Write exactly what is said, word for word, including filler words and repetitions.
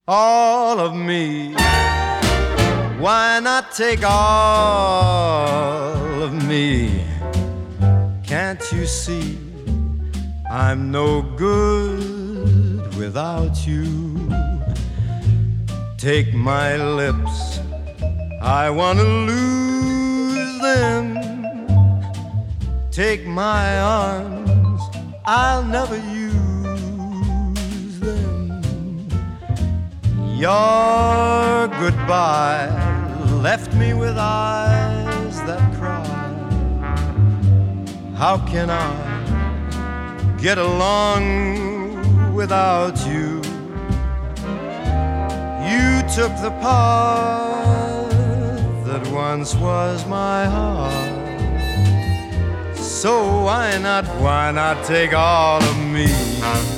all of me. Why not take all of me? Can't you see I'm no good without you? Take my lips, I wanna lose them. Take my arms, I'll never use them. Your goodbye left me with eyes that cry. How can I get along without you? You took the part that once was my heart. So why not, why not take all of me?